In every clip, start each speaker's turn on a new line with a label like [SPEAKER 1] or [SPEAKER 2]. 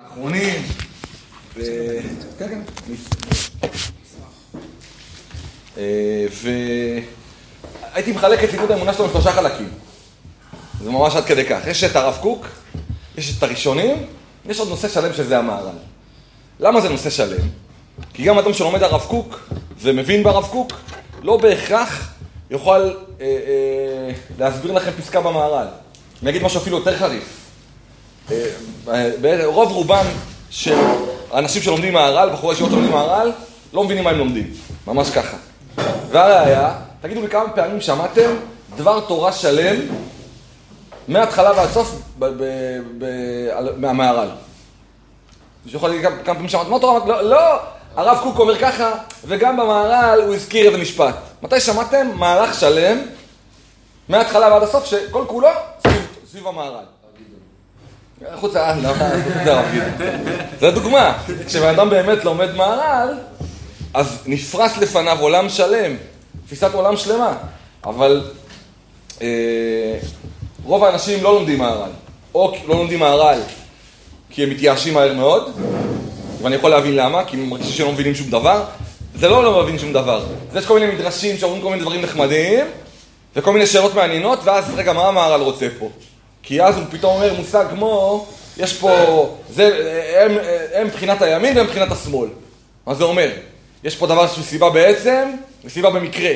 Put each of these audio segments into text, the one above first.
[SPEAKER 1] אחרונים. כן. והייתי מחלק את לימוד האמונה שלנו לשלושה חלקים. זה ממש עד כדי כך. יש את הרב קוק, יש את הראשונים, יש עוד נושא שלם שזה המהר"ל. למה זה נושא שלם? כי גם אדם שלומד הרב קוק ומבין ברב קוק, לא בהכרח יוכל להסביר לכם פסקה במהר"ל. אני אגיד משהו אפילו יותר חריף. רוב רובם של האנשים שלומדים מהר"ל, בחורי ישיבות שלומדים מהר"ל, לא מבינים מה הם לומדים. ממש ככה. והראיה, תגידו לי כמה פעמים שמעתם דבר תורה שלם מההתחלה ועד סוף מהמהר"ל. מישהו יכול להגיד כמה פעמים שמעתם מה תורה? לא, הרב קוק אומר ככה, וגם במהר"ל הוא הזכיר איזה משפט. מתי שמעתם מהלך שלם מההתחלה ועד הסוף שכל כולו סביב המהר"ל? חוצה, זה דוגמה. כשבאדם באמת לומד מהר"ל, אז נפרס לפניו עולם שלם, תפיסת עולם שלמה. אבל רוב האנשים לא לומדים מהר"ל, או לא לומדים מהר"ל כי הם מתייאשים מהר מאוד, ואני יכול להבין למה, כי הם מרגישים שהם לא מבינים שום דבר. זה לא מבין שום דבר. אז יש כל מיני מדרשים שאומרים כל מיני דברים נחמדים, וכל מיני שאלות מעניינות, ואז רגע, מה המהר"ל רוצה פה? כי אז הוא פתאום אומר מושג כמו, יש פה, הם מבחינת הימין והם מבחינת השמאל. מה זה אומר? יש פה דבר שהוא סיבה בעצם, וסיבה במקרה.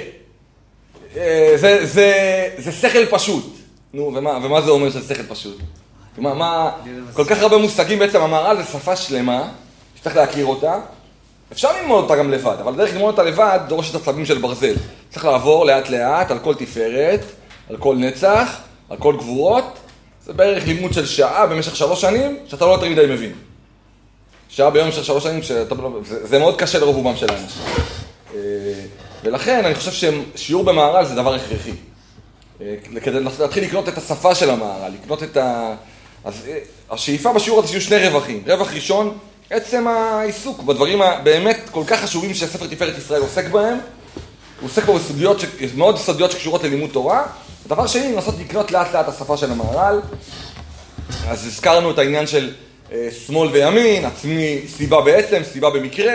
[SPEAKER 1] זה שכל פשוט. נו, ומה זה אומר שזה שכל פשוט? כל כך הרבה מושגים בעצם, המהר"ל זה שפה שלמה, שצריך להכיר אותה. אפשר ללמוד אותה גם לבד, אבל דרך ללמוד אותה לבד דורשת עצבים של ברזל. צריך לעבור לאט לאט על כל תפארת, על כל נצח, על כל גבורות. זה בערך לימוד של שעה במשך 3 שנים, שאתה לא יותר מדי מבין. שעה ביום במשך 3 שנים, זה מאוד קשה לרוב של האנשים. ולכן אני חושב ששיעור במהר"ל זה דבר הכרחי. כדי להתחיל לקנות את השפה של המהר"ל, לקנות את אז השאיפה בשיעור הזה שיהיו 2 רווחים. רווח ראשון, עצם העיסוק בדברים באמת כל כך חשובים שספר תפארת ישראל עוסק בהם. הוא עוסק פה בסוגיות, מאוד סוגיות שקשורות ללימוד תורה. דבר שני, לנסות לקנות לאט לאט השפה של המהר"ל. אז הזכרנו את העניין של שמאל וימין, עצמי סיבה בעצם, סיבה במקרה.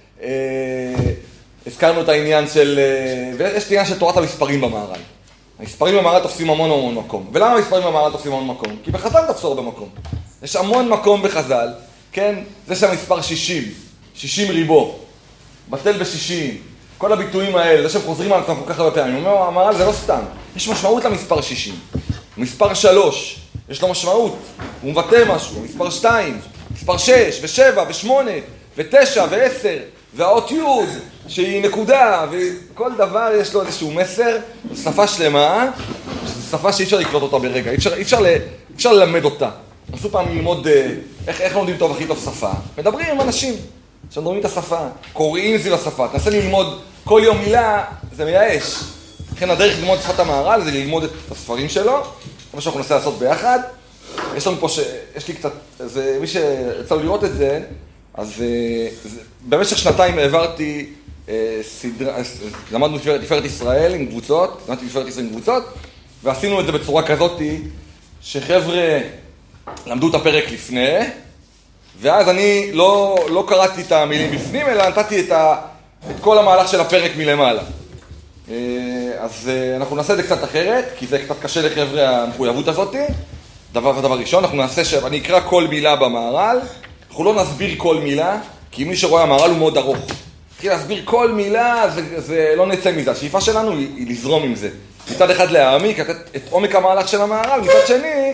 [SPEAKER 1] הזכרנו את העניין של, ויש את העניין של תורת המספרים במהר"ל. המספרים במהר"ל תופסים המון מקום. ולמה המספרים במהר"ל תופסים המון מקום? כי בחז"ל תפסור במקום. יש המון מקום בחז"ל, כן? זה שהמספר 60, 60 ריבו, בטל ב-60, כל הביטויים האלה, זה שהם חוזרים על עצמם כל כך הרבה פעמים. הוא אומר, המהר"ל זה לא סתם. יש משמעות למספר 60. מספר 3, יש לו משמעות. הוא מבטא משהו. מספר 2, מספר 6, ו7, ו8, ו9, ו10, והאות י' שהיא נקודה, וכל דבר יש לו איזשהו מסר, שפה שלמה, שפה שאי אפשר לקלוט אותה ברגע, אפשר ללמד אותה. נסו פעם ללמוד איך לומדים טוב הכי טוב שפה. מדברים עם אנשים שמדברים את השפה, קוראים סביב השפה. תנסה ללמוד כל יום מילה, זה מייאש. לכן הדרך ללמוד שפת המהר"ל זה ללמוד את הספרים שלו, מה שאנחנו ננסה לעשות ביחד. יש לנו פה יש לי קצת, מי שיצא לו לראות את זה, אז במשך 2 העברתי סדרה, למדנו תפארת ישראל עם קבוצות, למדתי תפארת ישראל עם קבוצות, ועשינו את זה בצורה כזאת שחבר'ה למדו את הפרק לפני, ואז אני לא קראתי את המילים בפנים, אלא נתתי את כל המהלך של הפרק מלמעלה. אז אנחנו נעשה את זה קצת אחרת, כי זה קצת קשה לחבר'ה המחויבות הזאת. דבר ראשון, אנחנו נעשה אני אקרא כל מילה במהר"ל, אנחנו לא נסביר כל מילה, כי מי שרואה המהר"ל הוא מאוד ארוך. נתחיל להסביר כל מילה, זה לא נצא מזה. השאיפה שלנו היא לזרום עם זה. מצד אחד להעמיק, לתת את עומק המהלך של המהר"ל, מצד שני,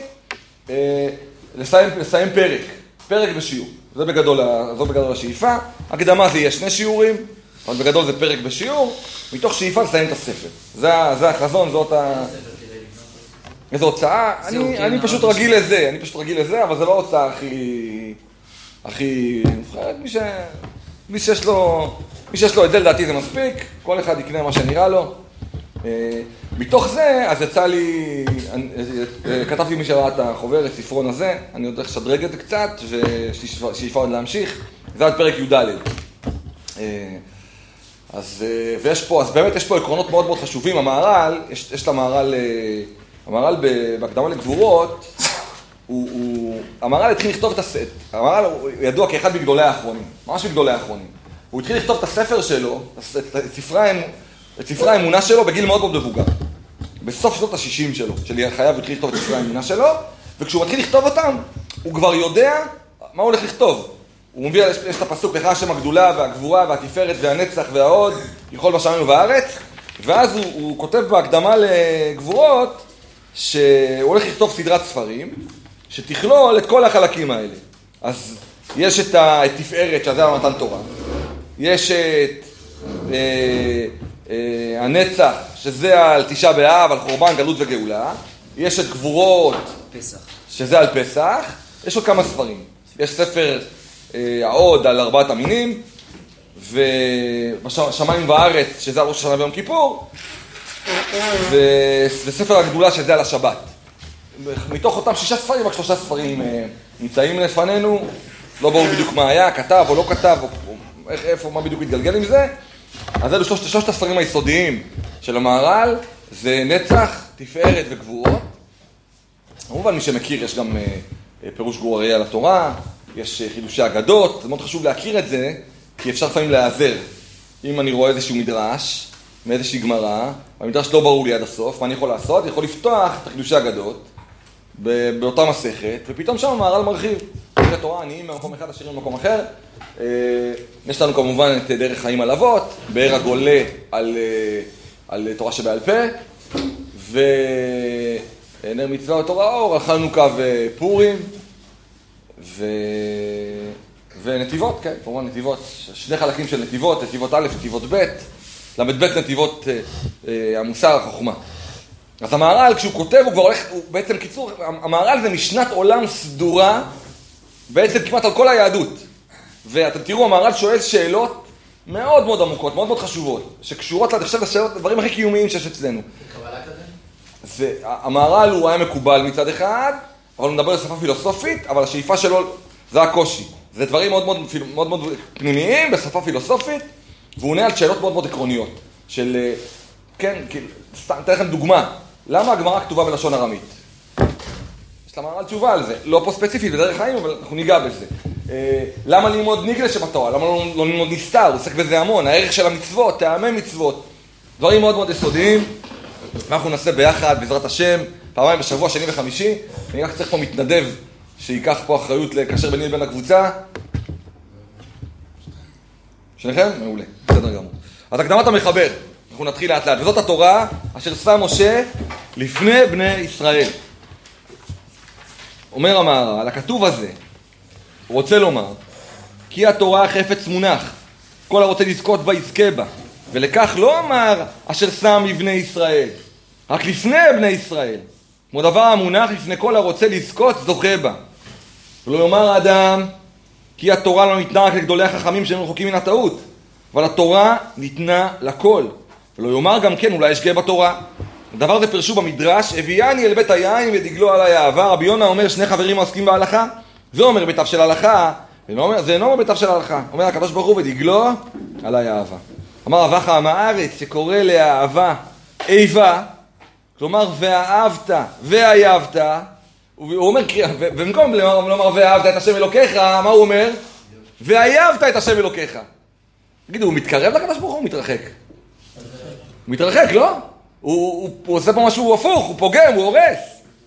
[SPEAKER 1] לסיים פרק בשיעור. זו בגדול השאיפה. הקדמה זה יהיה 2 שיעורים, אבל בגדול זה פרק בשיעור, מתוך שאיפה לסיים את הספר. זה החזון, זאת איזו הוצאה. אני פשוט רגיל לזה, אבל זה לא הוצאה הכי נבחרת. מי שיש לו את זה, לדעתי זה מספיק, כל אחד יקנה מה שנראה לו. מתוך זה, אז יצא לי, כתבתי מי שראה את החוברת, ספרון הזה, אני עוד איך שדרג את זה קצת, ויש לי שאיפה עוד להמשיך, זה עד פרק י"ד. אז באמת יש פה עקרונות מאוד מאוד חשובים. המהר"ל, יש למהר"ל בהקדמה לגבורות, המהר"ל התחיל לכתוב את הספר, המהר"ל הוא ידוע כאחד מגדולי האחרונים, ממש מגדולי האחרונים. הוא התחיל לכתוב את הספר שלו, את ספרי האמונה שלו בגיל מאוד מאוד מבוגר. בסוף שנות ה-60 שלו, של חייו הוא התחיל לכתוב את ספרי האמונה שלו, וכשהוא מתחיל לכתוב אותם, הוא כבר יודע מה הוא הולך לכתוב. הוא מביא, יש את הפסוק, לך השם הגדולה והגבורה והתפארת והנצח וההוד, יכול בשמיים ובארץ, ואז הוא כותב בהקדמה לגבורות, שהוא הולך לכתוב סדרת ספרים, שתכלול את כל החלקים האלה. אז יש את התפארת, שזה על מתן תורה. יש את הנצח, שזה על תשעה באב, על חורבן, גלות וגאולה. יש את גבורות,
[SPEAKER 2] פסח.
[SPEAKER 1] שזה על פסח. יש עוד כמה ספרים. יש ספר ההוד על ארבעת המינים, ושמיים וארץ, שזה על ראש השנה ויום כיפור, וספר הגדולה, שזה על השבת. מתוך אותם 6 ספרים, רק 3 ספרים נמצאים לפנינו, לא ברור בדיוק מה היה, כתב או לא כתב, או איפה, מה בדיוק התגלגל עם זה. אז אלו 3 הספרים היסודיים של המהר"ל, זה נצח, תפארת וגבורות. כמובן, מי שמכיר, יש גם פירוש גור אריה על התורה, יש חידושי אגדות, זה מאוד חשוב להכיר את זה, כי אפשר לפעמים להיעזר. אם אני רואה איזשהו מדרש, מאיזושהי גמרא, והמדרש לא ברור לי עד הסוף, מה אני יכול לעשות? אני יכול לפתוח את חידושי אגדות באותה מסכת, ופתאום שם המהר"ל מרחיב. דברי תורה, עניים במקום אחד, עשירים במקום אחר. יש לנו כמובן את דרך חיים על אבות, באר הגולה על תורה שבעל פה, ונר מצווה ותורה אור, על חנוכה ופורים, ונתיבות, כן, כמובן נתיבות, 2 חלקים של נתיבות, נתיבות א', נתיבות ב', ל"ב נתיבות המוסר, החוכמה. אז המהר"ל, כשהוא כותב, הוא כבר הולך, הוא בעצם קיצור, המהר"ל זה משנת עולם סדורה, בעצם כמעט על כל היהדות. ואתם תראו, המהר"ל שואל שאלות מאוד מאוד עמוקות, מאוד מאוד חשובות, שקשורות לשאלות, הדברים הכי קיומיים שיש אצלנו.
[SPEAKER 2] קבלה כזה?
[SPEAKER 1] המהר"ל הוא היה מקובל מצד אחד, אבל הוא מדבר על שפה פילוסופית, אבל השאיפה שלו, זה הקושי. זה דברים מאוד מאוד, מאוד, מאוד פנימיים בשפה פילוסופית, והוא עונה על שאלות מאוד מאוד עקרוניות. של, כן, סתם, אתן לכם דוגמה. למה הגמרא כתובה בלשון ארמית? יש למהר"ל תשובה על זה. לא פה ספציפית, בדרך חיים, אבל אנחנו ניגע בזה. למה ללמוד ניגלה שבתורה? למה לא ללמוד נסתר? הוא עוסק בזה המון. הערך של המצוות, טעמי מצוות. דברים מאוד מאוד יסודיים. ואנחנו נעשה ביחד, בעזרת השם, פעמיים בשבוע, שני וחמישי. אני רק צריך פה מתנדב שיקח פה אחריות לקשר ביני לבין הקבוצה. שניכם? מעולה. בסדר גמור. אז הקדמת המחבר. אנחנו נתחיל לאט לאט. וזאת התורה אשר שם משה לפני בני ישראל. אומר המהר"ל, הכתוב הזה, הוא רוצה לומר, כי התורה חפץ מונח, כל הרוצה לזכות בה יזכה בה, ולכך לא אמר אשר שם לבני ישראל, רק לפני בני ישראל, כמו דבר המונח לפני כל הרוצה לזכות זוכה בה. ולא יאמר האדם, כי התורה לא ניתנה רק לגדולי החכמים שהם רחוקים מן הטעות, אבל התורה ניתנה לכל. ולא יאמר גם כן, אולי ישגה בתורה. הדבר זה פרשו במדרש, הביאני אל בית היין ודגלו עלי אהבה. רבי יונה אומר, 2 חברים העוסקים בהלכה. זה אומר ביתיו של ההלכה, זה אינו אומר ביתיו של ההלכה. אומר הקדוש ברוך הוא ודגלו עלי אהבה. אמר אבך עם הארץ שקורא לאהבה איבה, כלומר ואהבת ואהבת, הוא אומר, במקום לומר ואהבת את השם אלוקיך, מה הוא אומר? ואהבת את השם אלוקיך. תגידו, הוא מתקרב לקדוש ברוך הוא, הוא מתרחק? הוא מתרחק, לא? הוא עושה פה משהו הפוך, הוא פוגם, הוא הורס.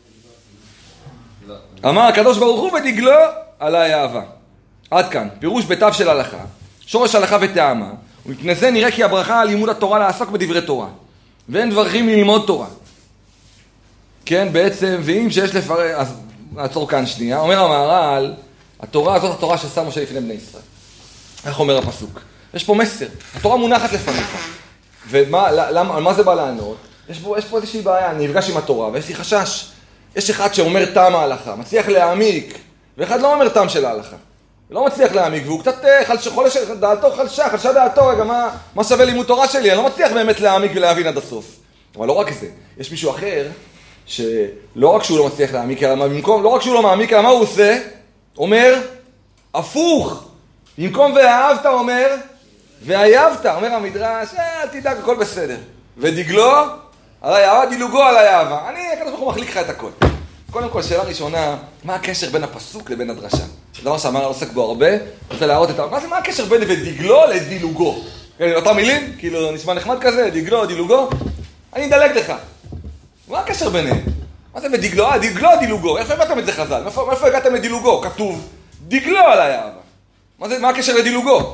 [SPEAKER 1] אמר הקדוש ברוך הוא ודגלו עלי אהבה. עד כאן, פירוש ביתיו של הלכה, שורש הלכה וטעמה, ומפני זה נראה כי הברכה על לימוד התורה לעסוק בדברי תורה. ואין דרכים ללמוד תורה. כן, בעצם, ואם שיש לפרש, אז נעצור כאן שנייה, אומר המהר"ל, התורה הזאת התורה ששם משה לפני בני ישראל. איך אומר הפסוק? יש פה מסר, התורה מונחת לפניך. ועל מה זה בא לענות? יש פה איזושהי בעיה, אני נפגש עם התורה, ויש לי חשש. יש אחד שאומר טעם ההלכה, מצליח להעמיק, ואחד לא אומר טעם של ההלכה. לא מצליח להעמיק, והוא קצת חולש דעתו, חלשה דעתו, רגע, מה שווה לימוד תורה שלי? אני לא מצליח באמת להעמיק ולהבין עד הסוף. אבל לא רק זה, יש מישהו אחר, שלא רק שהוא לא מצליח להעמיק, אלא במקום, לא רק שהוא לא מעמיק, אלא מה הוא עושה? אומר, הפוך. במקום ואהבת אומר, ואהבת, אומר המדרש, תדאג, הכל בסדר. ודגלו, עלי אהבה, דילוגו עלי אהבה. הקדוש ברוך הוא מחליק לך את הכל. קודם כל, שאלה ראשונה, מה הקשר בין הפסוק לבין הדרשה? זה דבר שהמהר"ל עוסק בו הרבה, רוצה להראות את מה הקשר בין ודגלו לדילוגו? אותם מילים, כאילו נשמע נחמד כזה, דגלו, דילוגו, אני אדלג לך. מה הקשר ביניהם? מה זה בדגלו? דגלו, דילוגו. איפה הבאתם את זה חז"ל? מאיפה הגעתם לדילוגו? כתוב, דגלו עליי אהבה. מה הקשר לדילוגו?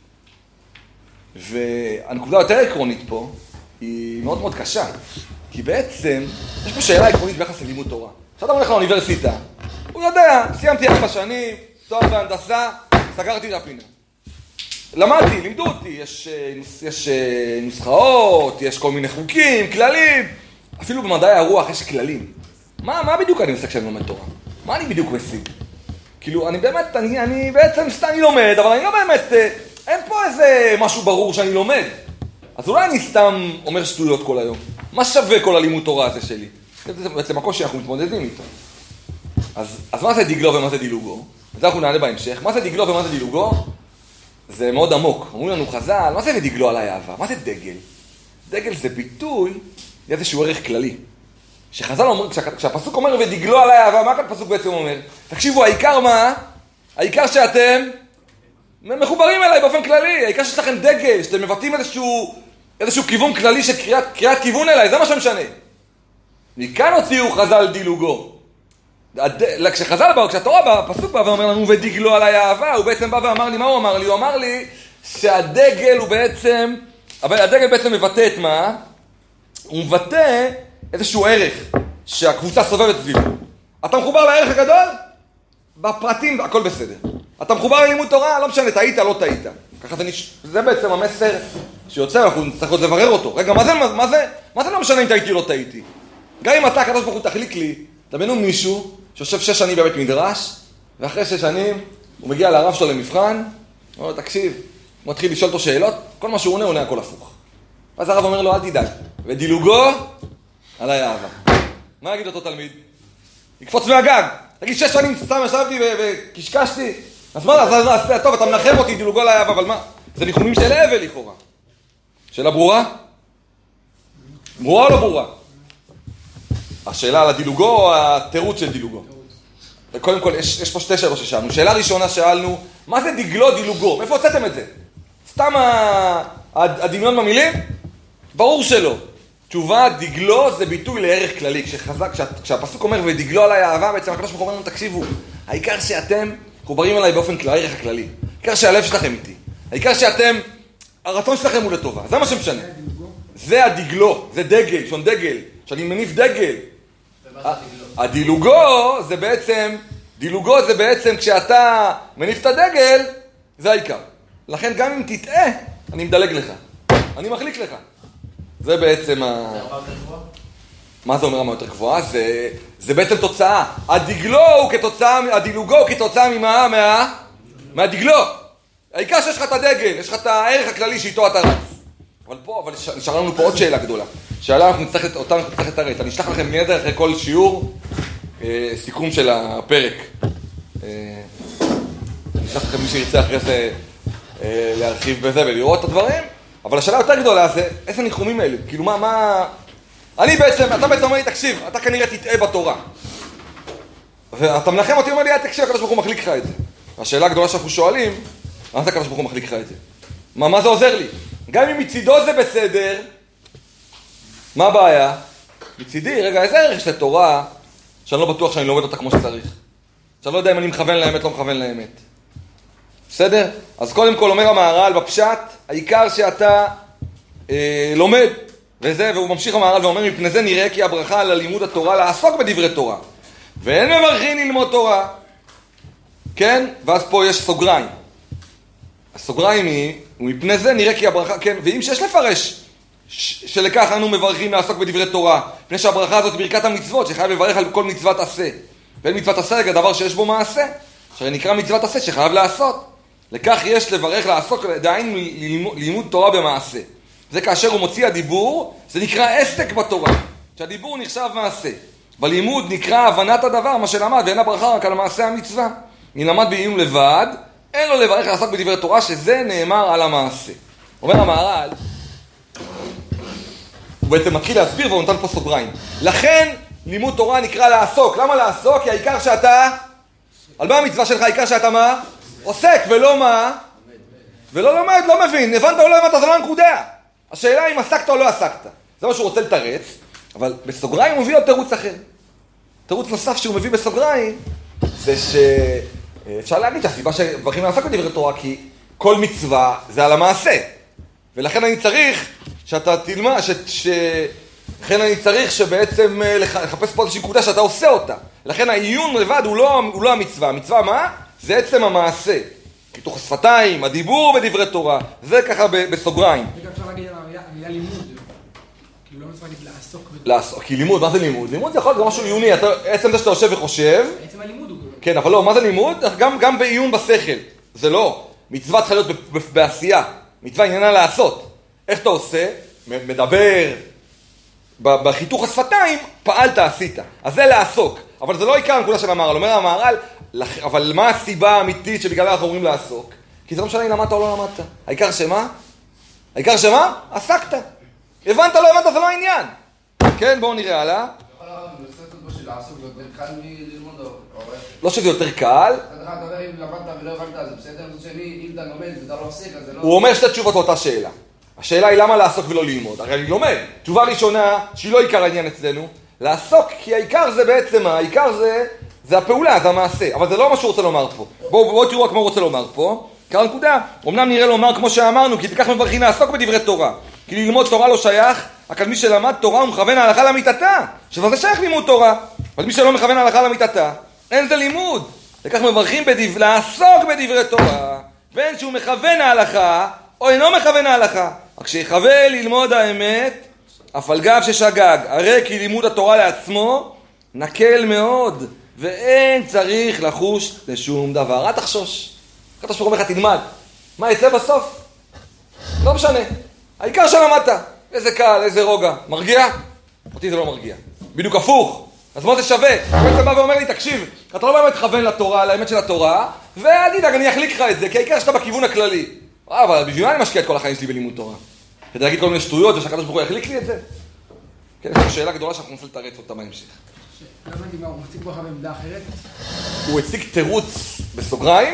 [SPEAKER 1] והנקודה יותר עקרונית פה, היא מאוד מאוד קשה. כי בעצם, יש פה שאלה עקרונית ביחס ללימוד תורה. כשאתה הולך לאוניברסיטה, הוא יודע, סיימתי 4 שנים, תואר בהנדסה, סגרתי את הפינה. למדתי, לימדו אותי, יש נוסחאות, יש כל מיני חוקים, כללים. אפילו במדעי הרוח יש כללים. מה בדיוק אני עושה כשאני לומד תורה? מה אני בדיוק משיג? כאילו, אני בעצם סתם לומד, אבל אני לא באמת, אין פה איזה משהו ברור שאני לומד. אז אולי אני סתם אומר שטויות כל היום. מה שווה כל הלימוד תורה הזה שלי? זה בעצם הקושי שאנחנו מתמודדים איתו. אז מה זה דגלו ומה זה דילוגו? וזה אנחנו נעלה בהמשך. מה זה דגלו ומה זה דילוגו? זה מאוד עמוק. אומרים לנו חז"ל, מה זה ודגלו עליי אהבה? מה זה דגל? דגל זה ביטוי לאיזשהו ערך כללי. שחז"ל אומר, כשהפסוק אומר ודגלו עליי אהבה, מה כאן הפסוק בעצם אומר? תקשיבו, העיקר מה? העיקר שאתם מחוברים אליי באופן כללי. העיקר שיש לכם דגל, שאתם מבטאים איזשהו כיוון כללי של קריאת כיוון אליי, זה מה שמשנה. מכאן הוציאו חז"ל דילוגו. כשהתורה בפסוק בא ואומר לנו ודגלו עליי אהבה, הוא בעצם בא ואמר לי, מה הוא אמר לי? הוא אמר לי שהדגל הוא בעצם, אבל הדגל בעצם מבטא את מה? הוא מבטא איזשהו ערך שהקבוצה סובבת סביבו. אתה מחובר לערך הגדול? בפרטים הכל בסדר. אתה מחובר ללימוד תורה? לא משנה, טעית, לא טעית. ככה זה בעצם המסר שיוצא, אנחנו נצטרך עוד לברר אותו. רגע, מה זה לא משנה אם טעיתי או לא טעיתי? גם אם אתה, הקדוש ברוך הוא תחליק לי, דמיינו מישהו שיושב 6 שנים בבית מדרש, ואחרי 6 שנים הוא מגיע לרב שלו למבחן, הוא אומר לו, תקשיב, הוא מתחיל לשאול אותו שאלות, כל מה שהוא עונה הכל הפוך. ואז הרב אומר לו, אל תדאג, ודילוגו עליי אהבה. מה יגיד אותו תלמיד? יקפוץ מהגג, תגיד 6 שנים סתם ישבתי וקשקשתי, אז מה, אז טוב, אתה מנחם אותי, דילוגו עליי אהבה, אבל מה? זה ניחומים של אבל לכאורה. שאלה ברורה? ברורה או לא ברורה? השאלה על הדילוגו או התירוץ של דילוגו? קודם כל, יש פה 2 שאלות ששאלנו. שאלה ראשונה שאלנו, מה זה דגלו דילוגו? מאיפה הוצאתם את זה? סתם הדמיון במילים? ברור שלא. תשובה, דגלו זה ביטוי לערך כללי. כשהפסוק אומר ודגלו עליי אהבה, בעצם הקדוש ברוך הוא אומר לנו, תקשיבו, העיקר שאתם מחוברים אליי באופן כללי, הערך הכללי. העיקר שהלב שלכם איתי. העיקר שאתם, הרצון שלכם הוא לטובה. זה מה שמשנה. זה הדגלו, זה דגל, שון דגל. שאני מניף דגל. הדילוגו זה בעצם כשאתה מניף את הדגל, זה העיקר. לכן גם אם תטעה, אני מדלג לך. אני מחליק לך. זה בעצם מה זה אומר רמה יותר גבוהה? זה בעצם תוצאה. הדילוגו הוא כתוצאה ממה? מהדגלו. העיקר שיש לך את הדגל, יש לך את הערך הכללי שאיתו אתה רץ. אבל נשאר לנו פה עוד שאלה גדולה. שאלה אנחנו נצטרך לתרץ. אני אשלח לכם מיד אחרי כל שיעור סיכום של הפרק. אני אשלח לכם מי שירצה אחרי זה להרחיב בזה ולראות את הדברים. אבל השאלה יותר גדולה זה איזה ניחומים האלה. כאילו מה... אתה בעצם אומר לי, תקשיב, אתה כנראה תטעה בתורה. ואתה מנחם אותי, אומר לי, תקשיב, הקדוש ברוך הוא מחליק לך את זה. השאלה הגדולה שאנחנו שואלים, מה זה הקדוש ברוך הוא מחליק לך את זה? מה זה עוזר לי? גם אם מצידו זה בסדר, מה הבעיה? מצידי, רגע, איזה ערך של תורה שאני לא בטוח שאני לומד אותה כמו שצריך? שאני לא יודע אם אני מכוון לאמת, לא מכוון לאמת. בסדר? אז קודם כל אומר המהר"ל בפשט, העיקר שאתה לומד, והוא ממשיך המהר"ל ואומר, מפני זה נראה כי הברכה על לימוד התורה לעסוק בדברי תורה. ואין מברכין ללמוד תורה. כן? ואז פה יש סוגריים. הסוגריים היא, ומפני זה נראה כי הברכה, כן, ואם שיש לפרש שלכך אנו מברכים לעסוק בדברי תורה, מפני שהברכה הזאת ברכת המצוות, שחייב לברך על כל מצוות עשה. ואין מצוות עשה רגע דבר שיש בו מעשה, שהרי נקרא מצוות עשה שחייב לעשות. לכך יש לברך לעסוק, דהיינו לימוד תורה במעשה. זה כאשר הוא מוציא הדיבור, זה נקרא עסק בתורה, שהדיבור נחשב מעשה. בלימוד נקרא הבנת הדבר, מה שלמד, ואין הברכה רק על מעשה המצווה. אם למד בעיון לבד, אין לו לברך לעסוק בדברי תורה, שזה נאמר על המעשה. אומר המהר"ל, הוא בעצם מתחיל להסביר והוא נותן פה סוגריים. לכן לימוד תורה נקרא לעסוק. למה לעסוק? כי העיקר שאתה, על מה המצווה שלך? העיקר שאתה מה? עוסק, ולא מה? ולא לומד, לא מבין. הבנת או לא הבנת, זה לא הנקודה. השאלה אם עסקת או לא עסקת. זה מה שהוא רוצה לתרץ, אבל בסוגריים הוא מביא לו תירוץ אחר. תירוץ נוסף שהוא מביא בסוגריים, זה שאפשר להגיד שהסיבה שמברכים לעסוק בדברי תורה, כי כל מצווה זה על המעשה. ולכן אני צריך שאתה תלמד, לכן אני צריך שבעצם לחפש פה איזושהי נקודה שאתה עושה אותה. לכן העיון לבד הוא לא המצווה. המצווה מה? זה עצם המעשה. כתוך השפתיים, הדיבור בדברי תורה. זה ככה בסוגריים.
[SPEAKER 3] וגם אפשר להגיד על המילה לימוד. כאילו לא מצווה להגיד לעסוק.
[SPEAKER 1] לעסוק, כי לימוד, מה זה לימוד? לימוד זה יכול להיות גם משהו עיוני. עצם זה שאתה יושב וחושב.
[SPEAKER 3] עצם הלימוד הוא.
[SPEAKER 1] כן, אבל לא, מה זה לימוד? גם בעיון בשכל. זה לא. מצווה צריכה להיות בעשייה. מצווה עניינה לעשות. איך אתה עושה? מדבר. בחיתוך השפתיים, פעלת, עשית. אז זה לעסוק. אבל זה לא עיקר הנקודה של המהר"ל. אומר המהר"ל, אבל מה הסיבה האמיתית שבגללה אנחנו אומרים לעסוק? כי זה לא משנה אם למדת או לא למדת. העיקר שמה? העיקר שמה? עסקת. הבנת או לא הבנת, זה לא העניין. כן, בואו נראה הלאה. לא שזה יותר קל. הוא אומר שתי תשובות לאותה שאלה. השאלה היא למה לעסוק ולא ללמוד. הרי אני לומד. תשובה ראשונה, שהיא לא עיקר העניין אצלנו, לעסוק, כי העיקר זה בעצם, העיקר זה הפעולה, זה המעשה. אבל זה לא מה שהוא רוצה לומר פה. בואו תראו רק מה הוא רוצה לומר פה. כאן נקודה, אמנם נראה לומר כמו שאמרנו, כי בכך מברכים לעסוק בדברי תורה. כי ללמוד תורה לא שייך, רק על מי שלמד תורה הוא מכוון ההלכה לאמיתתה. שזה שייך לימוד תורה. אבל מי שלא מכוון ההלכה לאמיתתה, אין זה לימוד. וכך מברכים לעסוק בדברי תורה, ואין שהוא מכוון ההלכה, או אינו מכוון ההלכה. רק שיכוון ללמוד האמת, אף על גב ששגג. הרי כי לימוד התורה לעצמו נקל מאוד, ואין צריך לחוש לשום דבר. אל תחשוש. הקדוש ברוך הוא אומר לך, תלמד. מה יצא בסוף? לא משנה. העיקר שלמדת. איזה קל, איזה רוגע. מרגיע? אותי זה לא מרגיע. בדיוק הפוך. אז מה זה שווה? אתה בא ואומר לי, תקשיב, אתה לא באמת מכוון לתורה, לאמת של התורה, ואל תדאג, אני אחליק לך את זה, כי העיקר שאתה בכיוון הכללי. אבל בשביל מה אני משקיע את כל החיים שלי בלימוד תורה? כדי להגיד כל מיני שטויות, ושהקדוש ברוך הוא יחליק לי את זה? כן, יש שאלה גדולה שאנחנו ננסה לתרץ אותה בהמשך.
[SPEAKER 3] לא הבנתי מה, הוא מציג פה אחר בעמדה אחרת?
[SPEAKER 1] הוא הציג תירוץ בסוגריים,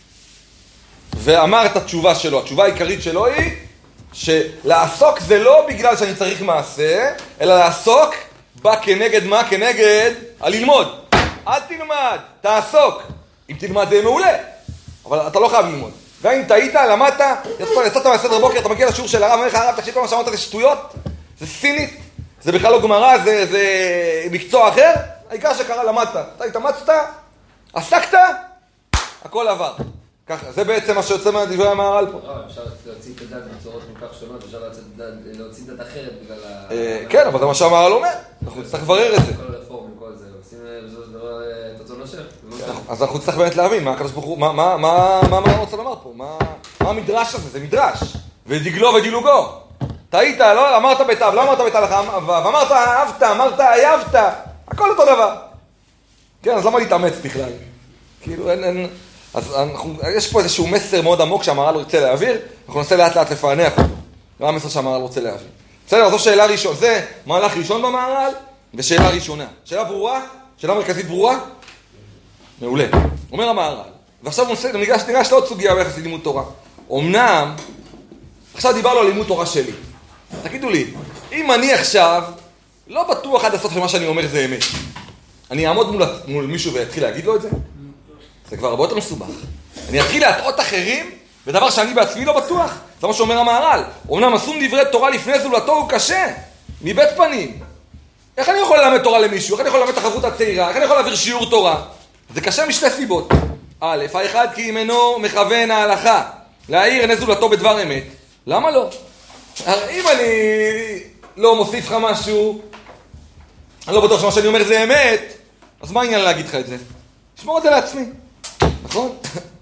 [SPEAKER 1] ואמר את התשובה שלו. התשובה העיקרית שלו היא שלעסוק זה לא בגלל שאני צריך מעשה, אלא לעסוק בא כנגד מה? כנגד הללמוד. אל תלמד, תעסוק. אם תלמד זה מעולה, אבל אתה לא חייב ללמוד. ואם טעית, למדת, יצאת מהסדר בוקר, אתה מגיע לשיעור של הרב, אומר לך הרב, תקשיב כל מה שאמרת זה שטויות, זה סינית, זה בכלל לא גמרא, זה מקצוע אחר, העיקר שקרה, למדת, אתה התאמצת, עסקת, הכל עבר. ככה, זה בעצם מה שיוצא מהדברי המהר"ל פה.
[SPEAKER 2] אפשר להוציא את הדת בצורות כל כך שונות, אפשר להוציא דת אחרת בגלל
[SPEAKER 1] כן, אבל זה מה שהמהר"ל אומר, אנחנו נצטרך לברר את זה.
[SPEAKER 2] כל הרפורמים, כל זה, עושים את רצון השם.
[SPEAKER 1] אז אנחנו נצטרך באמת להבין מה הקדוש ברוך הוא, מה רוצה לומר פה, מה המדרש הזה, זה מדרש, ודגלו ודילוגו. טעית, לא, אמרת ביתיו, לא אמרת ביתיו לך, ואמרת אהבת, אמרת אהבת, הכל אותו דבר. כן, אז למה להתאמץ בכלל? כאילו אין... אז יש פה איזשהו מסר מאוד עמוק שהמהר"ל רוצה להעביר, אנחנו ננסה לאט לאט לפענח אותו. מה המסר שהמהר"ל רוצה להעביר? בסדר, זו שאלה ראשונה, זה מהלך ראשון במהר"ל, ושאלה ראשונה. שאלה ברורה? שאלה מרכזית ברורה? מעולה. אומר המהר"ל, ועכשיו ניגש לעוד סוגיה ביחס ללימוד תורה. אמנם, עכשיו דיברנו על לימוד תורה שלי. תגידו לי, אם אני עכשיו לא בטוח עד הסוף שמה שאני אומר זה אמת, אני אעמוד מול מישהו ויתחיל להגיד לו את זה? זה כבר הרבה יותר מסובך. אני אתחיל להטעות אחרים בדבר שאני בעצמי לא בטוח. זה מה שאומר המהר"ל. אומנם אסום דברי תורה לפני זולתו הוא קשה, מבית פנים. איך אני יכול ללמד תורה למישהו? איך אני יכול ללמד את החברות הצעירה? איך אני יכול להעביר שיעור תורה? זה קשה משתי סיבות. א', האחד כי אם אינו מכוון ההלכה להעיר עיני זולתו בדבר אמת. למה לא? אם אני לא מוסיף לך משהו, אני לא בטוח שמה שאני אומר זה אמת, אז מה העניין להגיד לך את זה? שמור את זה לעצמי. נכון?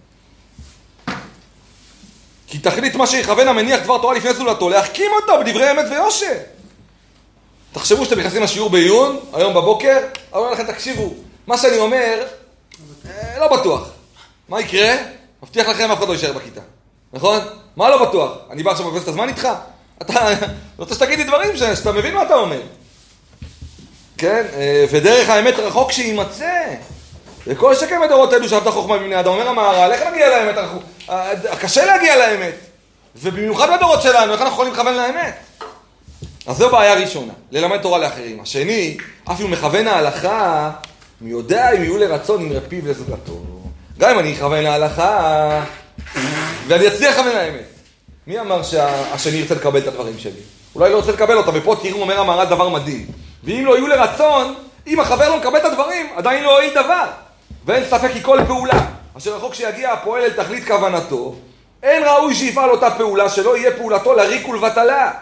[SPEAKER 1] כי תכלית מה שיכוון המניח דבר תורה לפני זולתו, להחכים אותו בדברי אמת ויושר. תחשבו שאתם נכנסים לשיעור בעיון, היום בבוקר, אומר לכם, תקשיבו, מה שאני אומר, לא בטוח. מה יקרה? מבטיח לכם, אף אחד לא יישאר בכיתה. נכון? מה לא בטוח? אני בא עכשיו מבזבז את הזמן איתך? אתה רוצה שתגיד לי דברים שאתה מבין מה אתה אומר. כן, ודרך האמת רחוק שימצא. וכל שכן בדורות אלו שאהבת חוכמה בבני אדם, אומר המהר"ל, איך נגיע לאמת? קשה להגיע לאמת. ובמיוחד בדורות שלנו, איך אנחנו יכולים לכוון לאמת? אז זו בעיה ראשונה, ללמד תורה לאחרים. השני, אף אם מכוון ההלכה, מי יודע אם יהיו לרצון עם רפיו לזוגתו. גם אם אני אכוון להלכה, ואני אצליח לכוון לאמת. מי אמר שהשני ירצה לקבל את הדברים שלי? אולי לא רוצה לקבל אותם, ופה תראו, אומר המהר"ל דבר מדהים. ואם לא יהיו לרצון, אם החבר לא מקבל את הדברים, עדיין לא הועיל דבר. ואין ספק כי כל פעולה, אשר רחוק שיגיע הפועל אל תכלית כוונתו, אין ראוי שיפעל אותה פעולה, שלא יהיה פעולתו לריק ולבטלה.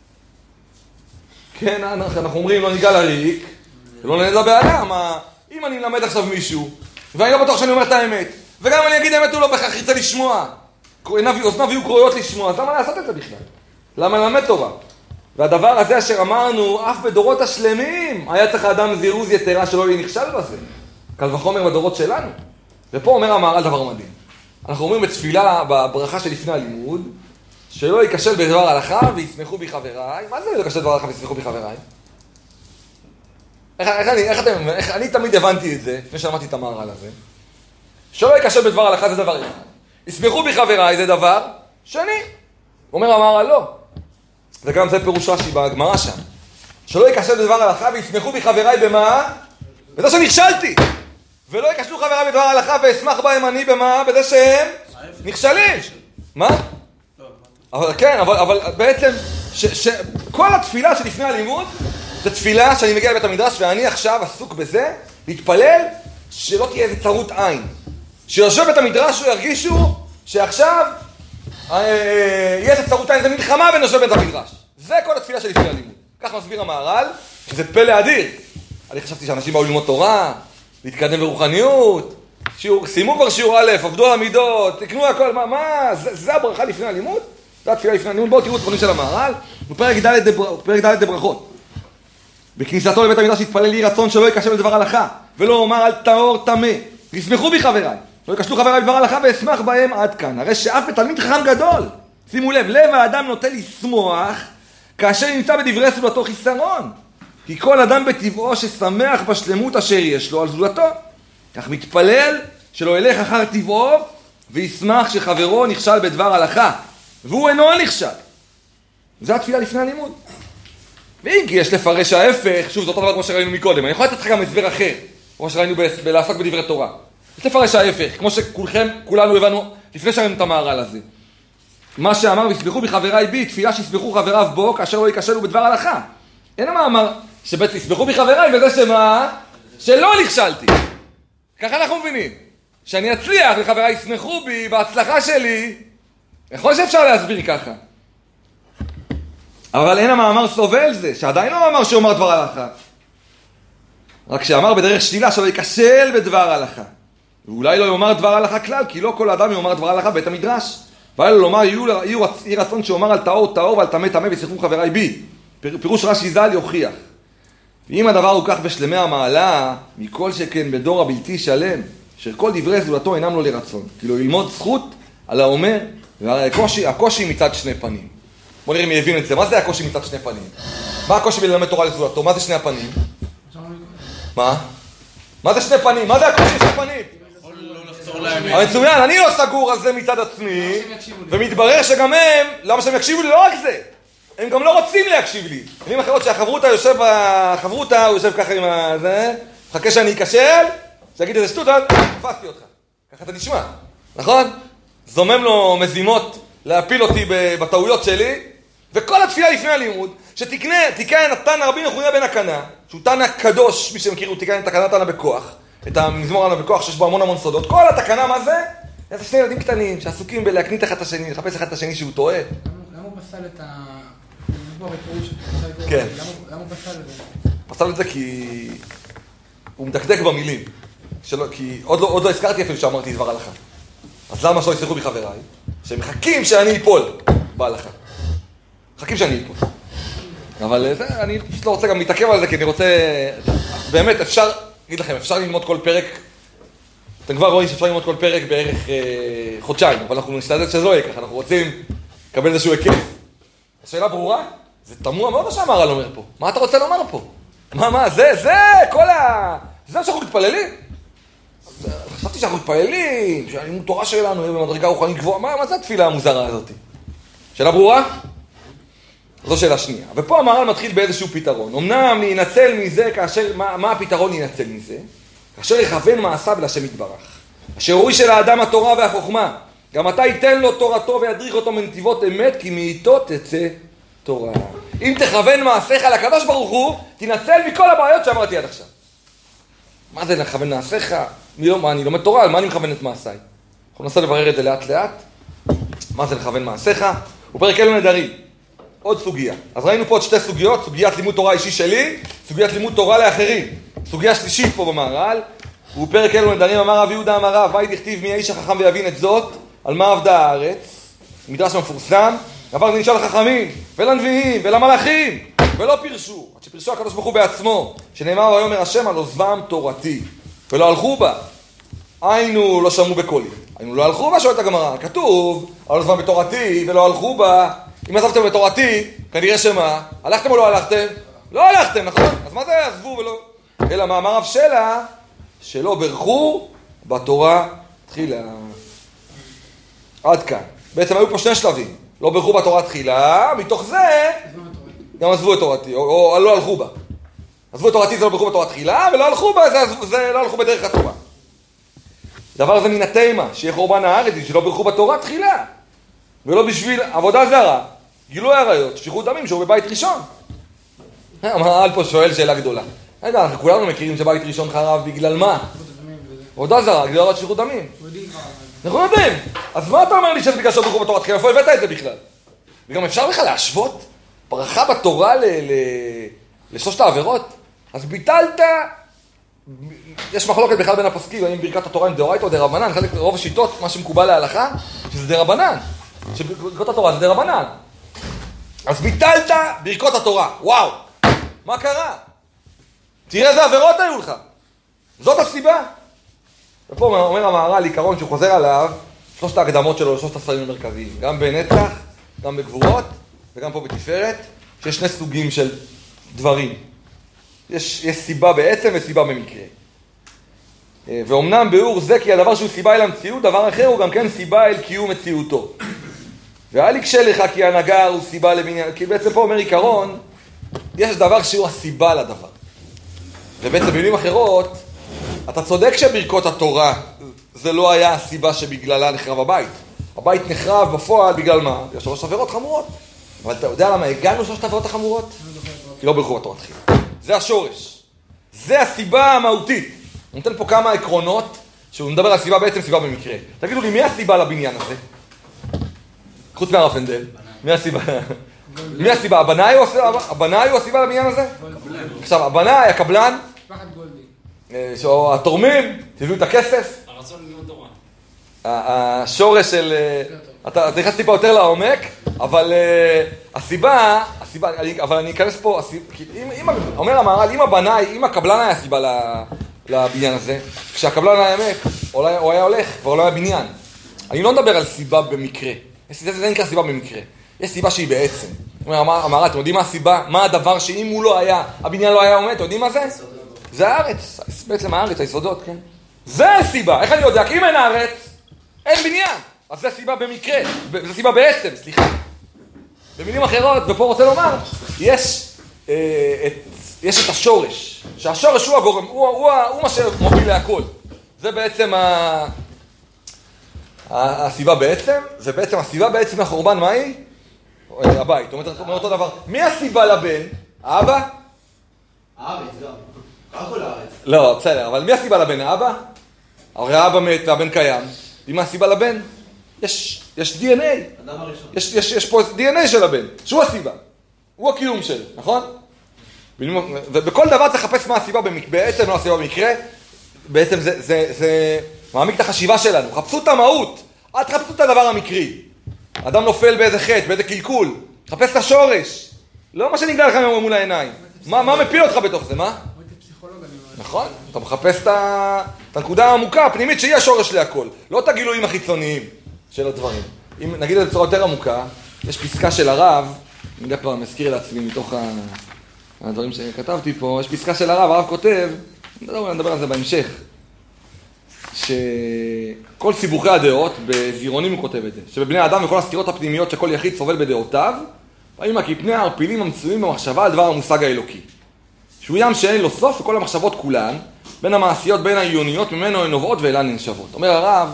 [SPEAKER 1] כן, אנחנו אומרים, לא ניגע לריק, ולא נדע בעלה, מה, אם אני מלמד עכשיו מישהו, ואני לא בטוח שאני אומר את האמת, וגם אם אני אגיד האמת הוא לא בכך ירצה לשמוע, אוזניו יהיו קרויות לשמוע, אז למה לעשות את זה בכלל? למה ללמד תורה? והדבר הזה אשר אמרנו, אף בדורות השלמים, היה צריך האדם זירוז יתרה שלא יהיה נכשל בזה. קל וחומר בדורות שלנו. ופה אומר המהר"ל דבר מדהים. אנחנו אומרים בתפילה, בברכה שלפני הלימוד, שלא ייכשל בדבר הלכה וישמחו בי חבריי. מה זה לא ייכשל בדבר הלכה וישמחו בי חבריי? אני תמיד הבנתי את זה, לפני שאמרתי את המהר"ל הזה. שלא ייכשל בדבר הלכה זה דבר אחד. ישמחו בי חבריי זה דבר שני. אומר המהר"ל לא. וגם זה פירוש רש"י בגמרא שם. שלא ייכשל בדבר הלכה וישמחו בי חבריי במה? בזה שנכשלתי. ולא ייכשלו חבריי בדבר הלכה ואשמח בהם אני במה? בזה שהם נכשלים. מה? אבל כן, אבל בעצם כל התפילה שלפני הלימוד זה תפילה שאני מגיע לבית המדרש ואני עכשיו עסוק בזה להתפלל שלא תהיה איזה צרות עין. שיושב בית המדרש וירגישו שעכשיו יהיה איזה צרות עין, זה מלחמה בין יושב בית המדרש. זה כל התפילה שלפני הלימוד. כך מסביר המהר"ל, שזה פלא אדיר. אני חשבתי שאנשים באו ללמוד תורה, להתקדם ברוחניות, סיימו כבר שיעור א', עבדו על המידות, תקנו הכל, מה? זה הברכה לפני הלימוד? זה התפילה לפני הלימוד. בואו תראו את דברים של המהר"ל, בפרק ד' דברכות. בכניסתו לבית המדרש התפלל לי רצון שלא ייכשל בדבר הלכה, ולא אומר על טהור טמא. ישמחו בי חבריי, לא ייכשלו חבריי בדבר הלכה ואשמח בהם עד כאן. הרי שאף בתלמיד חכם גדול, שימו לב, לב האדם נוטה לשמוח כאשר נמצא בדברי סעודתו חיסרון. כי כל אדם בטבעו ששמח בשלמות אשר יש לו על זולתו. כך מתפלל שלא ילך אחר טבעו וישמח שחברו נכשל בדבר הלכה. והוא אינו נכשל. זו התפילה לפני הלימוד. ואם כי יש לפרש ההפך, שוב זאת הדבר כמו שראינו מקודם, אני יכול לתת לך גם הסבר אחר, כמו שראינו בלעסוק בדברי תורה. יש לפרש ההפך, כמו כולנו הבנו לפני שראינו את המהר"ל הזה. מה שאמר, וישמחו בחבריי בי, תפילה שישמחו חבריו בו, כאשר לא ייכשלו בדבר הלכה. אין מה אמר, שבית ישמחו בחבריי, וזה שמה? שלא נכשלתי. ככה אנחנו מבינים. שאני אצליח וחבריי ישמחו בי בהצלחה שלי, יכול שאפשר להסביר ככה. אבל אין המאמר סובל זה, שעדיין לא מאמר שאומר דבר הלכה. רק שאמר בדרך שלילה שלא ייכשל בדבר הלכה. ואולי לא יאמר דבר הלכה כלל, כי לא כל אדם יאמר דבר הלכה בבית המדרש. והיה לו לומר, יהיו רצון שאומר על טהור טהור ועל טמא טמא וישמחו חבריי בי. פירוש רש"י ז"ל יוכיח. ואם הדבר הוא כך בשלמי המעלה, מכל שכן בדור הבלתי שלם, שכל דברי זולתו אינם לו לרצון. כאילו ללמוד זכות על האומר, והקושי מצד שני פנים. בוא נראה מי הבין את זה. מה זה הקושי מצד שני פנים? מה הקושי בללמד תורה לזולתו? מה זה שני הפנים? מה? מה זה שני פנים? מה זה הקושי שני פנים? המצוין, אני לא סגור על זה מצד עצמי, ומתברר שגם הם, למה שהם יקשיבו לי? לא רק זה. הם גם לא רוצים להקשיב לי. מילים אחרות שהחברותה יושב, החברותה הוא יושב ככה עם הזה, חכה שאני אקשל, שיגיד איזה שטות, אז תפסתי אותך. ככה אתה נשמע, נכון? זומם לו מזימות להפיל אותי בטעויות שלי, וכל התפילה לפני הלימוד, שתיקן התנא רבי נחוניה בן הקנה, שהוא תנא קדוש, מי שמכיר הוא תיקן את תקנת תנא בכוח, את המזמור תנא בכוח שיש בו המון סודות. כל התקנה מה זה? זה שני ילדים קטנים שעסוקים בלהקנית אחד את השני, לחפש אחד את השני שהוא טועה.
[SPEAKER 3] למה הוא פסל את ה...
[SPEAKER 1] כן.
[SPEAKER 3] למה הוא פסל את זה?
[SPEAKER 1] פסל את זה כי הוא מדקדק במילים. כי עוד לא הזכרתי אפילו שאמרתי דבר הלכה. אז למה שלא יסלחו בחבריי? שהם מחכים שאני אפול בהלכה. מחכים שאני אפול. אבל אני פשוט לא רוצה גם להתעכב על זה, כי אני רוצה... באמת, אפשר, אגיד לכם, אפשר ללמוד כל פרק, אתם כבר רואים שאפשר ללמוד כל פרק בערך חודשיים, אבל אנחנו נסתדל שזה לא יהיה ככה, אנחנו רוצים לקבל איזשהו היקף. השאלה ברורה? זה תמוה מאוד מה שהמהר"ל אומר פה. מה אתה רוצה לומר פה? מה, זה, כל זה שאנחנו מתפללים? חשבתי שאנחנו מתפללים, שהלימוד תורה שלנו יהיה במדרגה רוחנית גבוהה, מה זה התפילה המוזרה הזאת? שאלה ברורה? זו שאלה שנייה. ופה המהר"ל מתחיל באיזשהו פתרון. אמנם להינצל מזה, מה הפתרון להינצל מזה? כאשר יכוון מעשיו להשם יתברך. אשר הוריש של האדם התורה והחוכמה. גם אתה ייתן לו תורתו וידריך אותו מנתיבות אמת, כי מאיתו תצא תורה. אם תכוון מעשיך לקדוש ברוך הוא, תנצל מכל הבעיות שאמרתי עד עכשיו. מה זה לכוון מעשיך? אני לומד תורה, על מה אני מכוון את מעשיי? אנחנו ננסה לברר את זה לאט לאט. מה זה לכוון מעשיך? ופרק אלו נדרים. עוד סוגיה. אז ראינו פה עוד שתי סוגיות, סוגיית לימוד תורה אישי שלי, סוגיית לימוד תורה לאחרים. סוגיה שלישית פה במהר"ל, ופרק אלו נדרים אמר רב יהודה אמר רב, ויהי דכתיב מי האיש החכם ויבין את זאת, על מה עבדה הארץ, מדרש המפורסם, דבר זה נשאל לחכמים, ולנביאים, ולמלאכים, ולא פירשו, עד שפירשו הקדוש ברוך הוא בעצמו, שנאמר ויאמר השם על עוזבם תורתי, ולא הלכו בה, היינו לא שמעו בקולי, היינו לא הלכו בה, שואלת הגמרא, כתוב, על עוזבם בתורתי, ולא הלכו בה, אם עזבתם בתורתי, כנראה שמה, הלכתם או לא הלכתם? לא הלכתם, נכון? אז מה זה עזבו ולא? אלא מה אמר רב שלה, שלא ברכו בתורה תחילה. עד כאן. בעצם היו פה שני שלבים. לא ברכו בתורה תחילה, מתוך זה גם עזבו את תורתי, או לא הלכו בה. עזבו את תורתי זה לא ברכו בתורה תחילה, ולא הלכו בה, זה לא הלכו בדרך התורה. דבר זה מן התימה, שיהיה חורבן הארץ, שלא ברכו בתורה תחילה. ולא בשביל עבודה זרה, גילוי עריות, שפיכות דמים שהוא בבית ראשון. המהר"ל פה שואל שאלה גדולה. אנחנו כולנו מכירים שבית ראשון חרב בגלל מה? עבודה זרה, גילוי שפיכות דמים. אנחנו יודעים. אז מה אתה אומר לי שזה בגלל שלא ברכו בתורה תחילה? איפה הבאת את זה בכלל? וגם אפשר בכלל להשוות ברכה בתורה לשלושת העבירות? אז ביטלת, יש מחלוקת בכלל בין הפוסקים, האם ברכת התורה עם דאורייתא או דרבנן, רוב השיטות, מה שמקובל להלכה, שזה דרבנן. שברכות התורה זה דרבנן. אז ביטלת ברכות התורה. וואו, מה קרה? תראה איזה עבירות היו לך. זאת הסיבה. ופה אומר המהר"ל עיקרון שהוא חוזר עליו, שלושת ההקדמות שלו לשלושת הספרים המרכזיים. גם בנצח, גם בגבורות, וגם פה בתפארת, שיש שני סוגים של דברים. יש סיבה בעצם וסיבה במקרה. ואומנם ביאור זה כי הדבר שהוא סיבה אל המציאות, דבר אחר הוא גם כן סיבה אל קיום מציאותו. ואל יקשה לך כי הנגר הוא סיבה לבניין, כי בעצם פה אומר עיקרון, יש דבר שהוא הסיבה לדבר. ובעצם במילים אחרות, אתה צודק שברכות התורה זה לא היה הסיבה שבגללה נחרב הבית. הבית נחרב בפועל בגלל מה? יש שלוש עבירות חמורות. אבל אתה יודע למה הגענו שלוש העבירות החמורות? כי לא ברכו בתורה תחילה. זה השורש. זה הסיבה המהותית. אני נותן פה כמה עקרונות, שהוא מדבר על סיבה בעצם סיבה במקרה. תגידו לי, מי הסיבה לבניין הזה? חוץ מהרב פנדל. מי הסיבה? מי הסיבה? הבנאי הוא הסיבה לבניין הזה? עכשיו, הבנאי, הקבלן,
[SPEAKER 3] משפחת גולדין.
[SPEAKER 1] התורמים, תביאו את הכסף.
[SPEAKER 2] הרצון ללמוד תורה.
[SPEAKER 1] השורש של... אתה נכנס טיפה יותר לעומק, אבל הסיבה, אבל אני אכנס פה, אומר המהר"ל, אם הבנאי, אם הקבלן היה סיבה לבניין הזה, כשהקבלן היה מת, הוא היה הולך, כבר לא היה בניין. אני לא מדבר על סיבה במקרה. זה נקרא סיבה במקרה. יש סיבה שהיא בעצם. אומר המהר"ל, אתם יודעים מה הסיבה? מה הדבר שאם הוא לא היה, הבניין לא היה עומד, אתם יודעים מה זה? זה הארץ, בעצם הארץ, היסודות, כן? זה הסיבה. איך אני יודע? כי אם אין הארץ, אין בניין. אז זה סיבה במקרה, זה סיבה בעצם, סליחה. במילים אחרות, ופה רוצה לומר, יש את השורש, שהשורש הוא הגורם, הוא מה שמוביל להכל. זה בעצם הסיבה בעצם, זה בעצם הסיבה בעצם לחורבן, מה היא? הבית, אומר אותו דבר. מי הסיבה לבן? האבא?
[SPEAKER 4] הארץ, גם. הכל הארץ.
[SPEAKER 1] לא, בסדר, אבל מי הסיבה לבן? האבא? הרי האבא מת והבן קיים. ומה הסיבה לבן? יש DNA.
[SPEAKER 4] אדם הראשון.
[SPEAKER 1] יש פה DNA של הבן, שהוא הסיבה. הוא הקיום שלו, נכון? ובכל דבר תחפש מה הסיבה בעצם, לא הסיבה במקרה. בעצם זה מעמיק את החשיבה שלנו. חפשו את המהות, אל תחפשו את הדבר המקרי. אדם נופל באיזה חטא, באיזה קלקול. חפש את השורש. לא מה שנגלה לך מול העיניים. מה מפיל אותך בתוך זה, מה? נכון, אתה מחפש את הנקודה העמוקה, הפנימית, שהיא השורש להכל. לא את הגילויים החיצוניים של הדברים. אם נגיד את זה בצורה יותר עמוקה, יש פסקה של הרב, אני יודע פעם, מזכיר לעצמי מתוך הדברים שכתבתי פה, יש פסקה של הרב כותב, נדבר על זה בהמשך, שכל סיבוכי הדעות, בזירונים הוא כותב את זה, שבבני אדם וכל הסתירות הפנימיות שכל יחיד סובל בדעותיו, באים כפני הערפילים המצויים במחשבה על דבר המושג האלוקי. שהוא ים שאין לו סוף וכל המחשבות כולן, בין המעשיות, בין העיוניות, ממנו הן נובעות ואלן ננשבות. אומר הרב,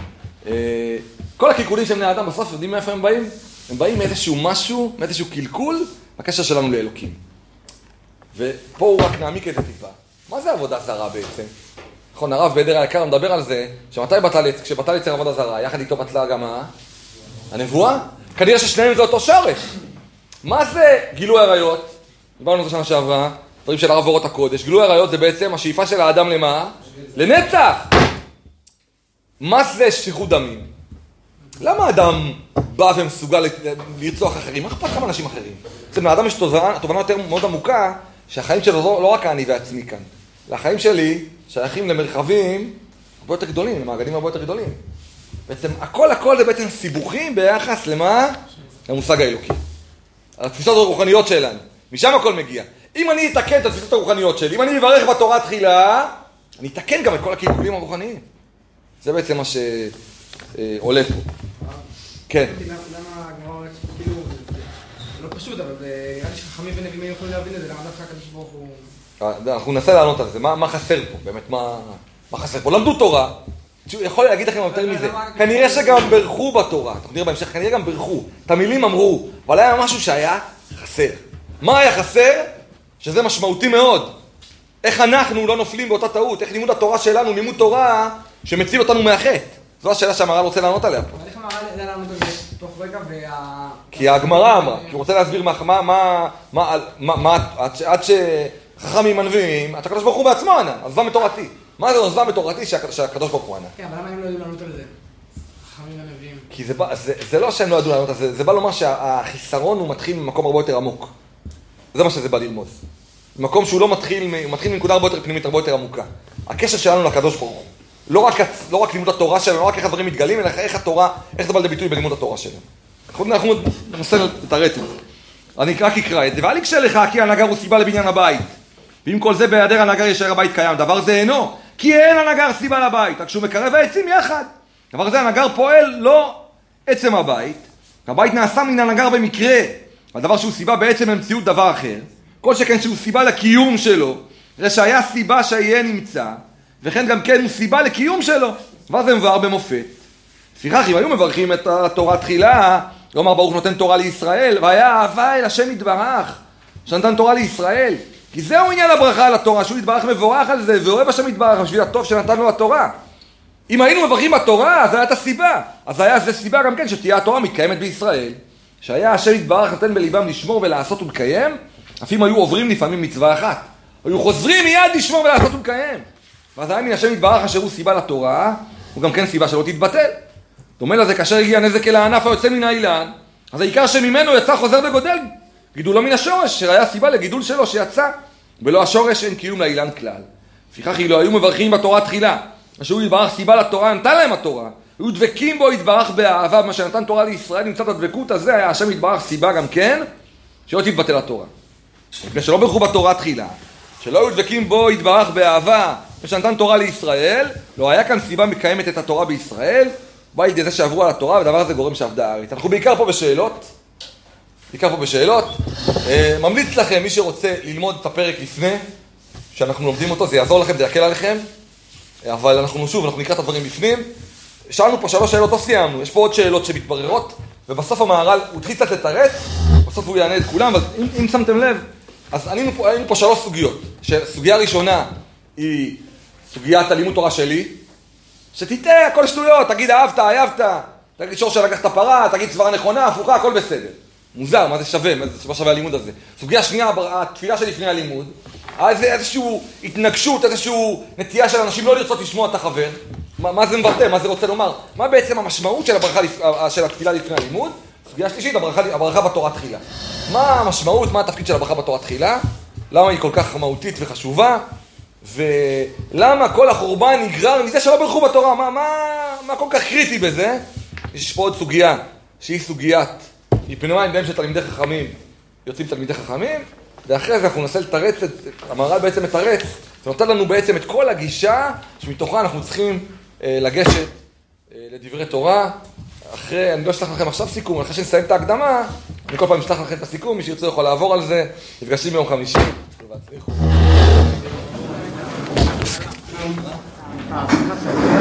[SPEAKER 1] כל הקלקולים של בני האדם בסוף יודעים מאיפה הם באים? הם באים מאיזשהו משהו, מאיזשהו קלקול, בקשר שלנו לאלוקים. ופה הוא רק נעמיק את זה טיפה. מה זה עבודה זרה בעצם? נכון, הרב בדר היקר מדבר על זה, כשבטל יצר עבודה זרה, יחד איתו בטלה גם הנבואה, כנראה ששניהם זה אותו שורש. מה זה גילוי עריות? דיברנו על זה שנה שעברה, דברים של הרב אורות הקודש. גילוי עריות זה בעצם השאיפה של האדם למה? לנצח! מה זה שפיכות דמים? למה האדם בא ומסוגל לרצוח אחרים? מה אכפת כמה אנשים אחרים? בעצם לאדם יש תובנה יותר מאוד עמוקה, שהחיים שלו לא רק אני ועצמי כאן. החיים שלי שייכים למרחבים הרבה יותר גדולים, למעגלים הרבה יותר גדולים. בעצם הכל זה בעצם סיבוכים ביחס למה? למושג האלוקי. התפיסות הרוחניות שלנו. משם הכל מגיע. אם אני אתקן את התפיסות הרוחניות שלי, אם אני אברך בתורה תחילה, אני אתקן גם את כל הקלקולים הרוחניים. זה בעצם מה שעולה פה. כן.
[SPEAKER 3] למה הגמרא אומרת, כאילו, זה לא פשוט, אבל נראה לי שחכמים ונביאים יכולים להבין את זה, למה דווקא הקדוש ברוך הוא...
[SPEAKER 1] אנחנו ננסה לענות על זה, מה חסר פה, באמת, מה חסר פה? למדו תורה, יכול להגיד לכם יותר מזה, כנראה שגם ברכו בתורה, אנחנו נראה בהמשך, כנראה גם ברכו, את המילים אמרו, אבל היה משהו שהיה חסר. מה היה חסר? שזה משמעותי מאוד. איך אנחנו לא נופלים באותה טעות, איך לימוד התורה שלנו, לימוד תורה שמציל אותנו מהחטא. זו השאלה שהמהר"ל רוצה לענות עליה פה.
[SPEAKER 3] אבל איך המהר"ל ידע לענות על זה תוך רגע
[SPEAKER 1] כי הגמרא אמרה, כי הוא רוצה להסביר עד שחכמים הנביאים, עד שהקדוש ברוך הוא בעצמו ענה, עזבה מתורתי. מה זה עזבה מתורתי שהקדוש ברוך הוא ענה?
[SPEAKER 3] כן, אבל למה הם לא ידעו לענות על זה? חכמים הנביאים.
[SPEAKER 1] כי זה לא שהם לא ידעו לענות על זה, זה בא לומר שהחיסרון הוא מתחיל ממקום הרבה יותר עמוק. זה מה שזה בא לרמוז. במקום שהוא לא מתחיל מנקודה הרבה יותר פנימית, הרבה יותר עמוקה. הקשר שלנו לקדוש ברוך הוא. לא רק לימוד התורה שלנו, לא רק איך הדברים מתגלים, אלא איך התורה, איך זה בא לביטוי בלימוד התורה שלנו. אנחנו ננסה לתרץ את זה. אני רק אקרא את זה. ואל יקשה לך, כי הנגר הוא סיבה לבניין הבית. ואם כל זה בהיעדר הנגר ישאר הבית קיים. דבר זה אינו, כי אין הנגר סיבה לבית, רק שהוא מקרב העצים יחד. דבר זה הנגר פועל לא עצם הבית. הבית נעשה מן הנגר במקרה. הדבר שהוא סיבה בעצם במציאות דבר אחר. כל שכן שהוא סיבה לקיום שלו, זה שהיה סיבה שיהיה נמצא, וכן גם כן הוא סיבה לקיום שלו. דבר זה מבואר במופת. לפיכך, אם היו מברכים את התורה תחילה, כלומר ברוך נותן תורה לישראל, והיה אהבה אל השם יתברך, שנתן תורה לישראל. כי זהו עניין הברכה על התורה, שהוא יתברך מבורך על זה, ואוהב השם יתברך בשביל הטוב שנתן לו התורה. אם היינו מברכים התורה, אז היה את הסיבה. אז היה זה סיבה גם כן שתהיה התורה מתקיימת בישראל. שהיה השם יתברך נותן בליבם לשמור ולעשות ולקיים, אף אם היו עוברים לפעמים מצווה אחת. היו חוזרים מיד לשמור ולעשות ולקיים. ואז היה מן השם יתברך אשר הוא סיבה לתורה, הוא גם כן סיבה שלא תתבטל. דומה לזה, כאשר הגיע נזק אל הענף היוצא מן האילן, אז העיקר שממנו יצא חוזר וגודל, גידולו מן השורש, שהיה סיבה לגידול שלו שיצא, ולא השורש אין קיום לאילן כלל. לפיכך אילו היו מברכים בתורה תחילה, אשר הוא יתברך סיבה לתורה, נתן להם התורה, היו דבקים בו יתברך באהבה, במה שנתן תורה לישראל, נמצא את הדבקות הזה, היה השם יתברך סיבה גם כן, שלא תתבטל התורה. מפני שלא ברכו בתורה תחילה, שלא היו דבקים בו יתברך באהבה, ושנתן תורה לישראל, לא היה כאן סיבה מקיימת את התורה בישראל, בא לידי זה שעברו על התורה, ודבר הזה גורם שעבדה הארץ. אנחנו בעיקר פה בשאלות, ממליץ לכם, מי שרוצה ללמוד את הפרק לפני, שאנחנו לומדים אותו, זה יעזור לכם, זה יקל עליכם, אבל אנחנו נקרא את הדברים לפנים. שאלנו פה 3 שאלות, לא סיימנו, יש פה עוד שאלות שמתבררות, ובסוף המהר"ל, הוא התחיל קצת לתרץ, בסוף הוא יענה את כולם, אבל אם שמתם לב, אז היינו פה 3 סוגיות. סוגיה ראשונה היא סוגיית הלימוד תורה שלי, שתיתן הכל שטויות, תגיד אהבת, תגיד שור שלקח את הפרה, תגיד סברה נכונה, הפוכה, הכל בסדר. מוזר, מה זה שווה, מה שווה הלימוד הזה. סוגיה שנייה, התפילה שלפני הלימוד, איזושהי התנגשות, איזושהי נטייה של אנשים לא לרצות לשמוע את החבר. מה זה מבטא, מה זה רוצה לומר? מה בעצם המשמעות של התפילה לפני הלימוד? סוגיה שלישית, הברכה בתורה תחילה. מה המשמעות, מה התפקיד של הברכה בתורה תחילה? למה היא כל כך מהותית וחשובה? ולמה כל החורבן נגרר מזה שלא ברכו בתורה? מה כל כך קריטי בזה? יש פה עוד סוגיה, שהיא סוגיית, מפני מים בהם שתלמידי חכמים יוצאים תלמידי חכמים, ואחרי זה אנחנו ננסה לתרץ, המהר"ל בעצם מתרץ, זה נותן לנו בעצם את כל הגישה שמתוכה אנחנו צריכים לגשת לדברי תורה. אחרי, אני לא אשלח לכם עכשיו סיכום, אחרי שנסיים את ההקדמה, אני כל פעם אשלח לכם את הסיכום, מי שירצה יכול לעבור על זה, נפגשים ביום חמישי. והצליחו.